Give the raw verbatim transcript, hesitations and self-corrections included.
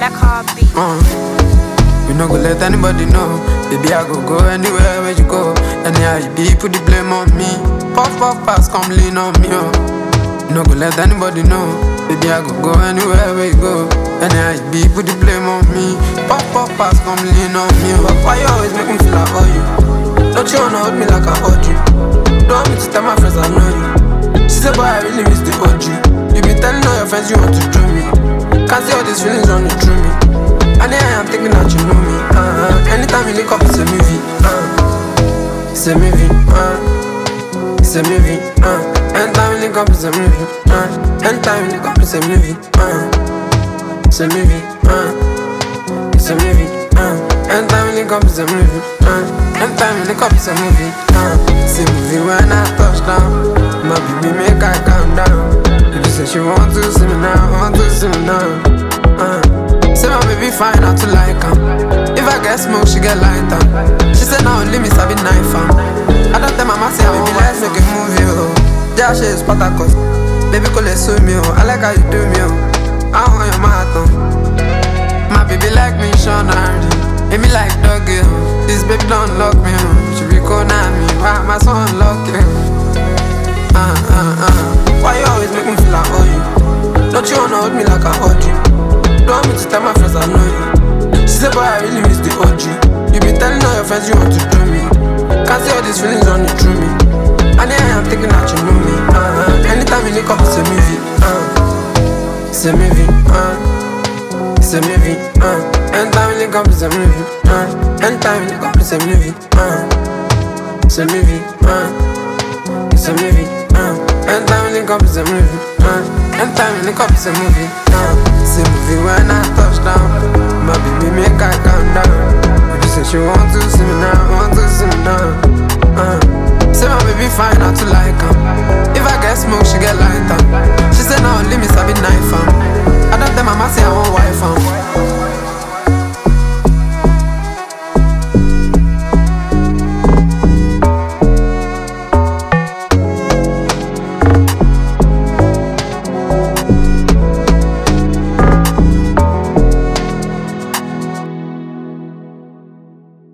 Black Heartbeat. Uh, we no go let anybody know. Baby, I go go anywhere where you go. Anyhow you be, put the blame on me. Puff, puff, pass, come lean on me, oh. We no go let anybody know. Baby, I go go anywhere where you go. Anyhow you be, put the blame on me. Puff, puff, pass, come lean on me, oh. Why you always make me feel like I owe you? Don't you wanna hold me like I owed you? Don't want me to tell my friends I know you. She said, boy, I really miss the O G. You be telling all your friends you want to do me. Can't see all these feelings running through me. And yeah, I'm thinking that you know me. Uh-huh. Anytime you link up, it's a movie. Uh. It's a movie. Uh. It's a movie. Uh. Anytime you link up, it's a movie. Uh. Anytime you link up, it's a movie. Uh. It's a movie. Uh. It's a movie. Uh. Anytime you link up, it's a movie. Uh. Anytime you link up, it's a movie. Uh. It's a movie when I touch down. My baby make I calm down. Baby say she want to see me now, want to see me now. Uh. Say my baby fine, not to like her. If I get smoke, she get lighter. She said now only me sabi knife am. I don't tell mama say baby let's make a movie, oh. Yeah, she is Spartacus. Baby call it so me, oh. I like how you do me, oh. I want your marathon. My baby like me, Sean Hardy. Make me like doggy, oh. This baby don't lock me, oh. She be calling me, why my son lock you? Uh, uh, uh. Why you always make me feel like I owe you? Don't you wanna hold me like I owed you? Don't want me to tell my friends I know you. She said, boy, I really miss the O G. You be telling all your friends you want to do me. Can't see all these feelings running through me. And yeah, I'm thinking that you know me. Uh-huh. Anytime you link up, it's a movie. Uh. It's a movie. Uh. It's a movie. Uh. Anytime you link up, it's a movie. Uh. Anytime you link up, it's a movie. Uh. It's a movie. Uh. It's a movie. Uh. Anytime you link up, it's a movie. Uh. Anytime you link up, it's a movie. Uh. It's a movie when I touch down. My baby make I calm down. Baby say she want to see me now, want to see me now. Uh. Say my baby fine, not to like her.